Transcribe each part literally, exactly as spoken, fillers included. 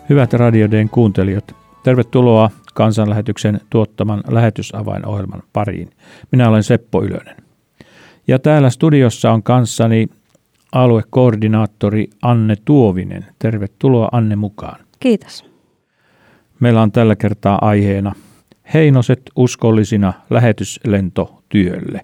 Hyvät Radioden kuuntelijat, tervetuloa Kansanlähetyksen tuottaman lähetysavainohjelman pariin. Minä olen Seppo Ylönen. Ja täällä studiossa on kanssani aluekoordinaattori Anne Tuovinen. Tervetuloa Anne mukaan. Kiitos. Meillä on tällä kertaa aiheena Heinoset uskollisina lähetyslentotyölle.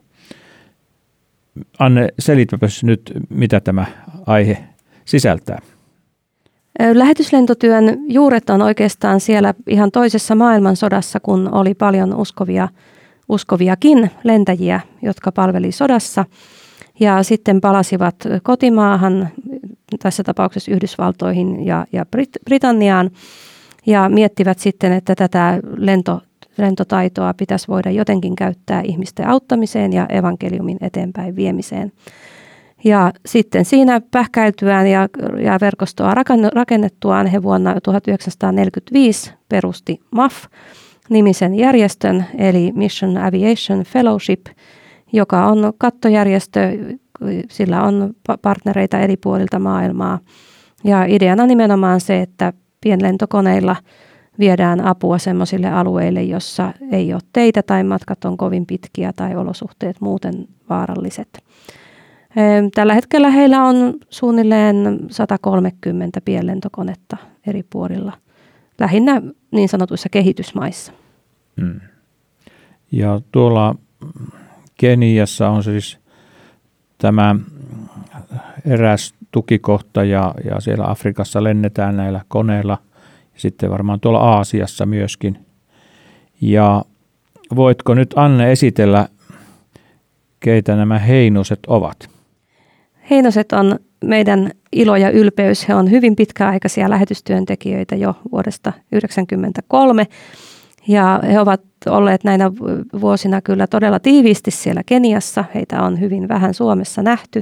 Anne, selitäpäs nyt, mitä tämä aihe sisältää. Lähetyslentotyön juuret on oikeastaan siellä ihan toisessa maailmansodassa, kun oli paljon uskovia, uskoviakin lentäjiä, jotka palveli sodassa ja sitten palasivat kotimaahan, tässä tapauksessa Yhdysvaltoihin ja, ja Brit- Britanniaan ja miettivät sitten, että tätä lento, lentotaitoa pitäisi voida jotenkin käyttää ihmisten auttamiseen ja evankeliumin eteenpäin viemiseen. Ja sitten siinä pähkäiltyään ja, ja verkostoa rakennettuaan he vuonna tuhatyhdeksänsataaneljäkymmentäviisi perusti M A F-nimisen järjestön, eli Mission Aviation Fellowship, joka on kattojärjestö, sillä on partnereita eri puolilta maailmaa. Ja ideana nimenomaan se, että pienlentokoneilla viedään apua sellaisille alueille, jossa ei ole teitä tai matkat on kovin pitkiä tai olosuhteet muuten vaaralliset. Tällä hetkellä heillä on suunnilleen sata kolmekymmentä pienlentokonetta eri puolilla, lähinnä niin sanotuissa kehitysmaissa. Hmm. Ja tuolla Keniassa on siis tämä eräs tukikohta ja, ja siellä Afrikassa lennetään näillä koneilla ja sitten varmaan tuolla Aasiassa myöskin. Ja voitko nyt Anne esitellä, keitä nämä Heinoset ovat? Heinoset on meidän ilo ja ylpeys. He on hyvin pitkäaikaisia lähetystyöntekijöitä jo vuodesta yhdeksänkymmentäkolme. Ja he ovat olleet näinä vuosina kyllä todella tiiviisti siellä Keniassa. Heitä on hyvin vähän Suomessa nähty.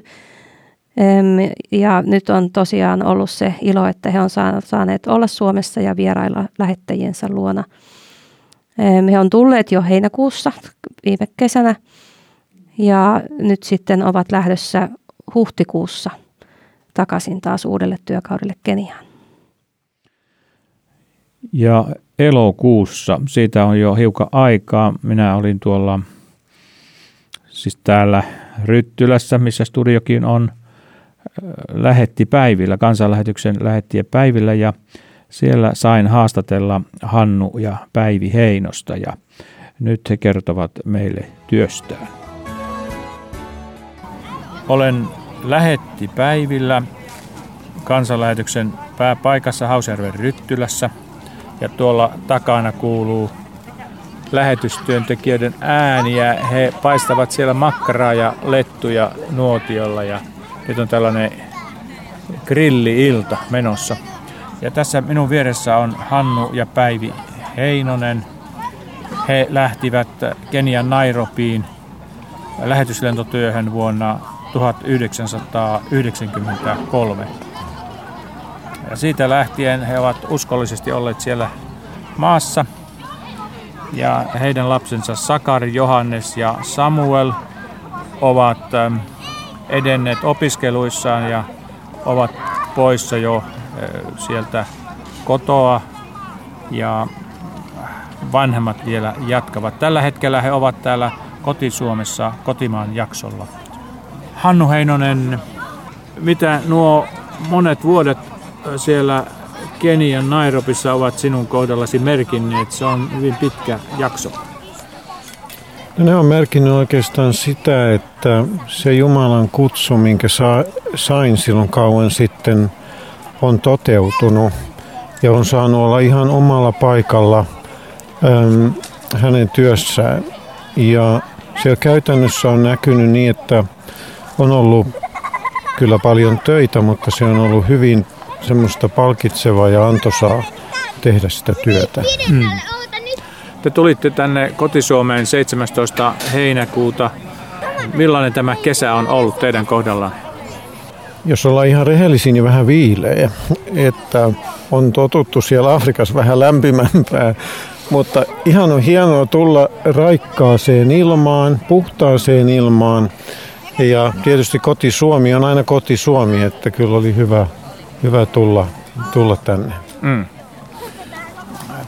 Ja nyt on tosiaan ollut se ilo, että he on saaneet olla Suomessa ja vierailla lähettäjiensä luona. He on tulleet jo heinäkuussa viime kesänä ja nyt sitten ovat lähdössä huhtikuussa takaisin taas uudelle työkaudelle Keniaan. Ja elokuussa, siitä on jo hiukan aikaa, minä olin tuolla siis täällä Ryttylässä, missä studiokin on, lähettipäivillä, kansanlähetyksen lähettipäivillä ja siellä sain haastatella Hannu ja Päivi Heinosta ja nyt he kertovat meille työstään. Olen lähettipäivillä kansanlähetyksen pääpaikassa Hausjärven Ryttylässä ja tuolla takana kuuluu lähetystyöntekijöiden ääniä. He paistavat siellä makkaraa ja lettuja nuotiolla ja nyt on tällainen grilli-ilta menossa. Ja tässä minun vieressä on Hannu ja Päivi Heinonen. He lähtivät Kenian Nairobiin lähetyslentotyöhön vuonna tuhatyhdeksänsataayhdeksänkymmentäkolme. Ja siitä lähtien he ovat uskollisesti olleet siellä maassa. Ja heidän lapsensa Sakari, Johannes ja Samuel ovat edenneet opiskeluissaan ja ovat poissa jo sieltä kotoa ja vanhemmat vielä jatkavat. Tällä hetkellä he ovat täällä koti-Suomessa kotimaan jaksolla. Hannu Heinonen, mitä nuo monet vuodet siellä Kenian Nairobissa ovat sinun kohdallasi merkinneet? Se on hyvin pitkä jakso. No ne on merkinnyt oikeastaan sitä, että se Jumalan kutsu, minkä sain silloin kauan sitten, on toteutunut ja on saanut olla ihan omalla paikalla äm, hänen työssään. Ja se käytännössä on näkynyt niin, että on ollut kyllä paljon töitä, mutta se on ollut hyvin semmoista palkitsevaa ja antoisaa tehdä sitä työtä. Hmm. Te tulitte tänne koti-Suomeen seitsemästoista heinäkuuta. Millainen tämä kesä on ollut teidän kohdallaan? Jos ollaan ihan rehellisiä, niin vähän viileä. Että on totuttu siellä Afrikassa vähän lämpimämpää. Mutta ihan on hienoa tulla raikkaaseen ilmaan, puhtaaseen ilmaan. Ja tietysti koti-Suomi on aina koti-Suomi, että kyllä oli hyvä, hyvä tulla, tulla tänne. Mm.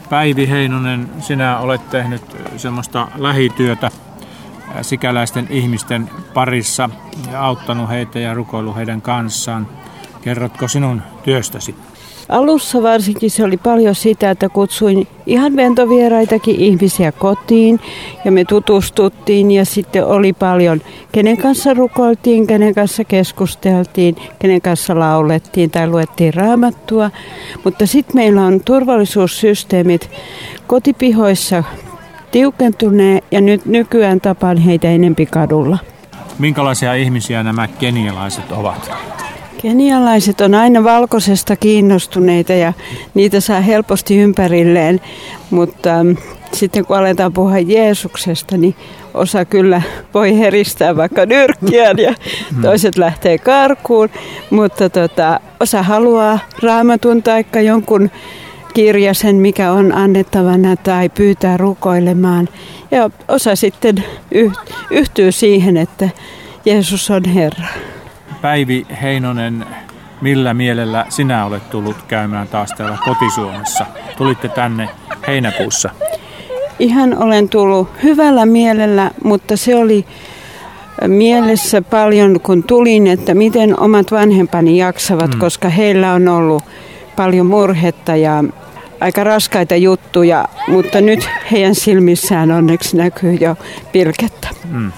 Päivi Heinonen, sinä olet tehnyt semmoista lähityötä sikäläisten ihmisten parissa ja auttanut heitä ja rukoillut heidän kanssaan. Kerrotko sinun työstäsi? Alussa varsinkin se oli paljon sitä, että kutsuin ihan ventovieraitakin ihmisiä kotiin ja me tutustuttiin ja sitten oli paljon, kenen kanssa rukoiltiin, kenen kanssa keskusteltiin, kenen kanssa laulettiin tai luettiin raamattua. Mutta sitten meillä on turvallisuussysteemit kotipihoissa tiukentuneen ja nyt nykyään tapaan heitä enempi kadulla. Minkälaisia ihmisiä nämä kenialaiset ovat? Kenialaiset on aina valkoisesta kiinnostuneita ja niitä saa helposti ympärilleen, mutta sitten kun aletaan puhua Jeesuksesta, niin osa kyllä voi heristää vaikka nyrkkiään ja toiset lähtee karkuun, mutta tota, osa haluaa raamatun taikka jonkun kirjasen, mikä on annettavana tai pyytää rukoilemaan. Ja osa sitten yhtyy siihen, että Jeesus on Herra. Päivi Heinonen, millä mielellä sinä olet tullut käymään taas täällä kotisuomessa? Tulitte tänne heinäkuussa. Ihan olen tullut hyvällä mielellä, mutta se oli mielessä paljon, kun tulin, että miten omat vanhempani jaksavat, mm. koska heillä on ollut paljon murhetta ja aika raskaita juttuja, mutta nyt heidän silmissään onneksi näkyy jo pilkettä. Mm.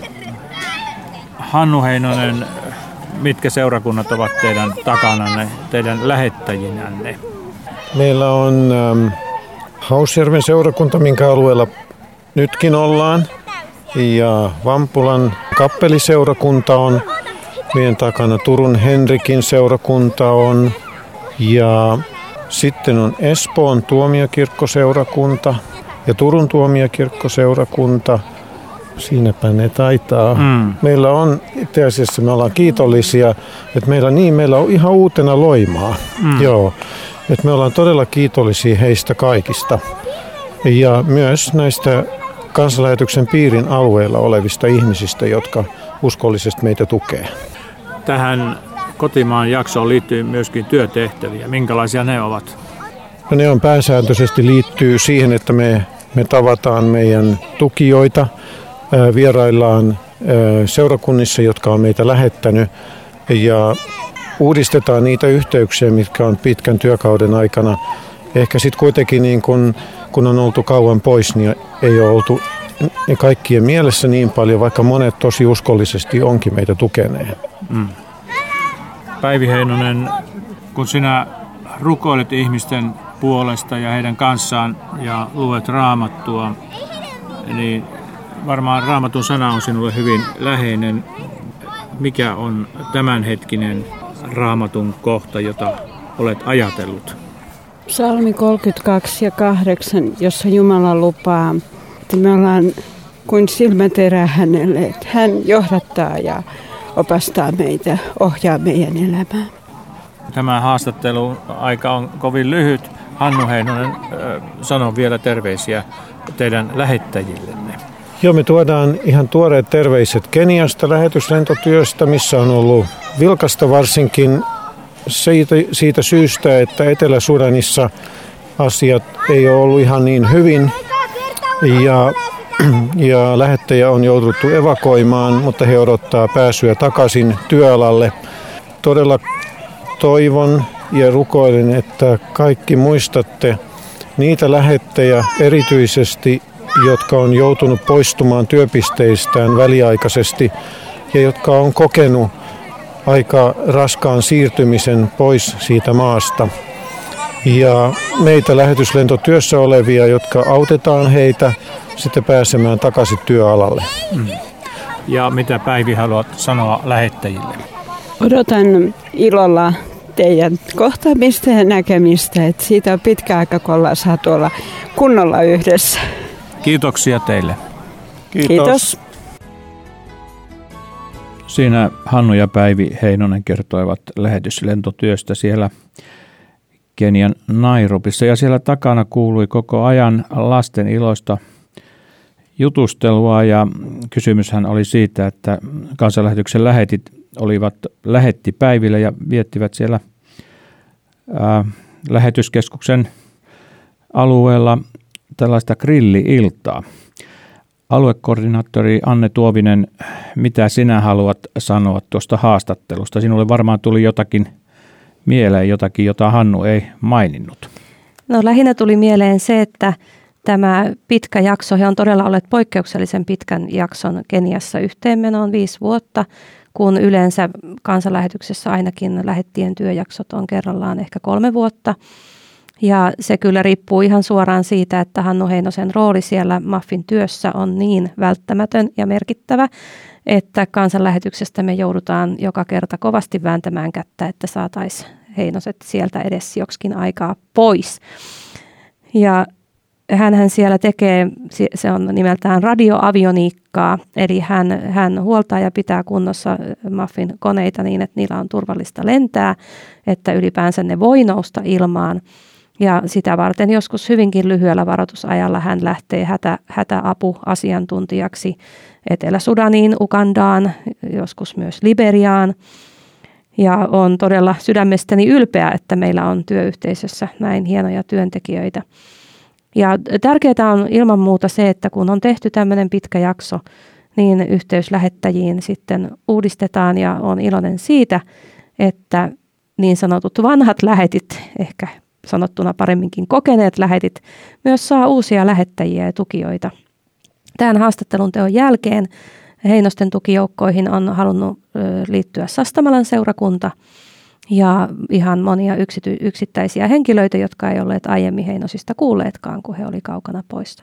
Hannu Heinonen, mitkä seurakunnat ovat teidän takananne, teidän lähettäjinänne? Meillä on ähm, Hausjärven seurakunta, minkä alueella nytkin ollaan. Ja Vampulan kappeliseurakunta on meidän takana. Turun Henrikin seurakunta on. Ja sitten on Espoon tuomiokirkkoseurakunta ja Turun tuomiokirkkoseurakunta. Siinäpä ne taitaa. Mm. Meillä on, itse asiassa me ollaan kiitollisia, että meillä, niin, meillä on ihan uutena Loimaa. Mm. Joo, että me ollaan todella kiitollisia heistä kaikista. Ja myös näistä kansanlähetyksen piirin alueella olevista ihmisistä, jotka uskollisesti meitä tukee. Tähän kotimaan jaksoon liittyy myöskin työtehtäviä. Minkälaisia ne ovat? No ne on pääsääntöisesti liittyy siihen, että me, me tavataan meidän tukijoita. Vieraillaan seurakunnissa, jotka on meitä lähettänyt, ja uudistetaan niitä yhteyksiä, mitkä on pitkän työkauden aikana. Ehkä sitten kuitenkin, niin kun, kun on oltu kauan pois, niin ei ole oltu kaikkien mielessä niin paljon, vaikka monet tosi uskollisesti onkin meitä tukeneet. Mm. Päivi Heinonen, kun sinä rukoilet ihmisten puolesta ja heidän kanssaan ja luet raamattua, niin varmaan Raamatun sana on sinulle hyvin läheinen. Mikä on tämänhetkinen Raamatun kohta, jota olet ajatellut? Psalmi kolmekymmentäkaksi ja kahdeksan, jossa Jumala lupaa, että me ollaan kuin silmäterä hänelle, että hän johdattaa ja opastaa meitä, ohjaa meidän elämää. Tämä haastattelu aika on kovin lyhyt. Hannu Heinonen, sano vielä terveisiä teidän lähettäjillenne. Joo, me tuodaan ihan tuoreet terveiset Keniasta lähetyslentotyöstä, missä on ollut vilkasta varsinkin siitä, siitä syystä, että Etelä-Sudanissa asiat ei ole ollut ihan niin hyvin ja, ja lähettäjä on jouduttu evakuoimaan, mutta he odottaa pääsyä takaisin työalalle. Todella toivon ja rukoilen, että kaikki muistatte niitä lähettäjä erityisesti, jotka on joutunut poistumaan työpisteistään väliaikaisesti ja jotka on kokenut aika raskaan siirtymisen pois siitä maasta. Ja meitä lähetyslentotyössä olevia, jotka autetaan heitä sitten pääsemään takaisin työalalle. Mm. Ja mitä Päivi haluat sanoa lähettäjille? Odotan ilolla teidän kohtaamista ja näkemistä, että siitä on pitkä aika, kun ollaan saatu olla kunnolla yhdessä. Kiitoksia teille. Kiitos. Kiitos. Siinä Hannu ja Päivi Heinonen kertoivat lähetyslentotyöstä siellä Kenian Nairobissa. Ja siellä takana kuului koko ajan lasten iloista jutustelua. Ja kysymyshän oli siitä, että kansanlähetyksen lähetit olivat lähetti päiville ja viettivät siellä ää, lähetyskeskuksen alueella tällaista grilli-iltaa. Aluekoordinaattori Anne Tuovinen, mitä sinä haluat sanoa tuosta haastattelusta? Sinulle varmaan tuli jotakin mieleen, jotakin, jota Hannu ei maininnut. No lähinnä tuli mieleen se, että tämä pitkä jakso, he on todella olleet poikkeuksellisen pitkän jakson Keniassa yhteenmenoon viisi vuotta, kun yleensä kansanlähetyksessä ainakin lähettien työjaksot on kerrallaan ehkä kolme vuotta. Ja se kyllä riippuu ihan suoraan siitä, että Hannu Heinosen rooli siellä M A F:in työssä on niin välttämätön ja merkittävä, että kansanlähetyksestä me joudutaan joka kerta kovasti vääntämään kättä, että saataisiin Heinoset sieltä edes joksikin aikaa pois. Ja hänhän siellä tekee, se on nimeltään radioavioniikkaa, eli hän, hän huoltaa ja pitää kunnossa M A F:in koneita niin, että niillä on turvallista lentää, että ylipäänsä ne voi nousta ilmaan. Ja sitä varten joskus hyvinkin lyhyellä varoitusajalla hän lähtee hätä, hätäapuasiantuntijaksi Etelä-Sudaniin, Ugandaan, joskus myös Liberiaan. Ja on todella sydämestäni ylpeä, että meillä on työyhteisössä näin hienoja työntekijöitä. Ja tärkeää on ilman muuta se, että kun on tehty tämmöinen pitkä jakso, niin yhteys lähettäjiin sitten uudistetaan ja on iloinen siitä, että niin sanotut vanhat lähetit, ehkä sanottuna paremminkin kokeneet lähetit, myös saa uusia lähettäjiä ja tukijoita. Tämän haastattelun teon jälkeen Heinosten tukijoukkoihin on halunnut liittyä Sastamalan seurakunta ja ihan monia yksity- yksittäisiä henkilöitä, jotka ei olleet aiemmin Heinosista kuulleetkaan, kun he oli kaukana poissa.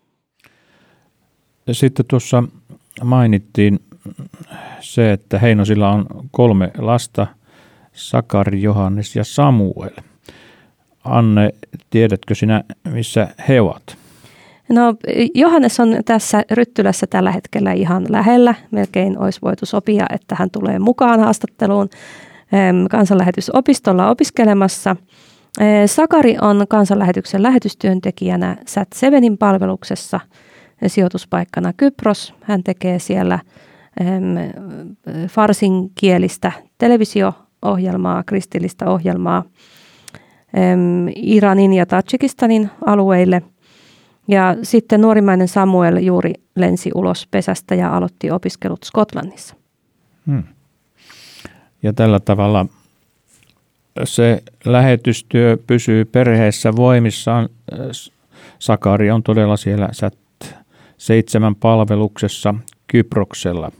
Sitten tuossa mainittiin se, että Heinosilla on kolme lasta, Sakari, Johannes ja Samuel. Anne, tiedätkö sinä, missä he ovat? No Johannes on tässä Ryttylässä tällä hetkellä ihan lähellä. Melkein olisi voitu sopia, että hän tulee mukaan haastatteluun kansanlähetysopistolla opiskelemassa. Sakari on kansanlähetyksen lähetystyöntekijänä Sat Sevenin palveluksessa sijoituspaikkana Kypros. Hän tekee siellä farsinkielistä televisio-ohjelmaa, kristillistä ohjelmaa Iranin ja Tadžikistanin alueille. Ja sitten nuorimmainen Samuel juuri lensi ulos pesästä ja aloitti opiskelut Skotlannissa. Hmm. Ja tällä tavalla se lähetystyö pysyy perheessä voimissaan. Sakari on todella siellä Sat seitsemän palveluksessa Kyproksella.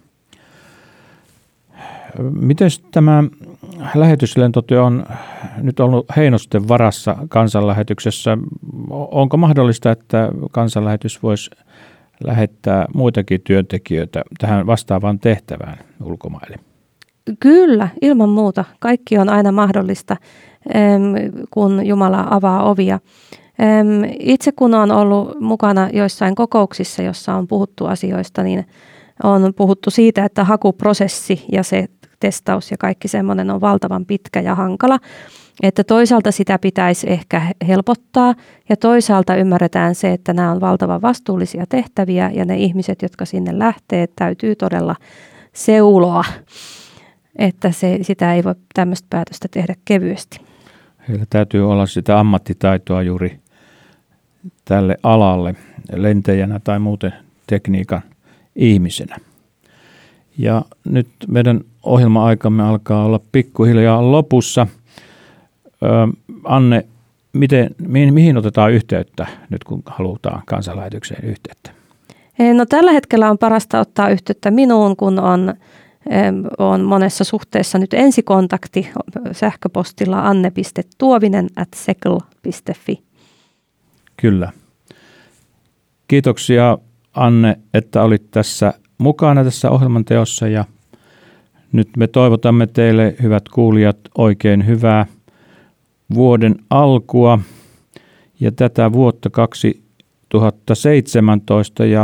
Miten tämä lähetyslentotyö on nyt ollut Heinosten varassa kansanlähetyksessä? Onko mahdollista, että kansanlähetys voisi lähettää muitakin työntekijöitä tähän vastaavaan tehtävään ulkomaille? Kyllä, ilman muuta. Kaikki on aina mahdollista, kun Jumala avaa ovia. Itse kun olen ollut mukana joissain kokouksissa, jossa on puhuttu asioista, niin on puhuttu siitä, että hakuprosessi ja se testaus ja kaikki semmoinen on valtavan pitkä ja hankala, että toisaalta sitä pitäisi ehkä helpottaa ja toisaalta ymmärretään se, että nämä on valtavan vastuullisia tehtäviä ja ne ihmiset, jotka sinne lähtee, täytyy todella seuloa, että se, sitä ei voi tämmöistä päätöstä tehdä kevyesti. Heillä täytyy olla sitä ammattitaitoa juuri tälle alalle lentäjänä tai muuten tekniikan ihmisenä. Ja nyt meidän ohjelma-aikamme alkaa olla pikkuhiljaa lopussa. Öö, Anne, miten, mihin, mihin otetaan yhteyttä nyt, kun halutaan kansanlähetykseen yhteyttä? No tällä hetkellä on parasta ottaa yhteyttä minuun, kun on, on monessa suhteessa nyt ensikontakti sähköpostilla anne piste tuovinen ät sekl piste fi. Kyllä. Kiitoksia Anne, että olit tässä mukana tässä ohjelmanteossa ja nyt me toivotamme teille, hyvät kuulijat, oikein hyvää vuoden alkua ja tätä vuotta kaksituhattaseitsemäntoista ja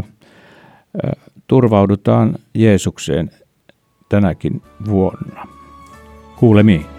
turvaudutaan Jeesukseen tänäkin vuonna. Kuulemiin.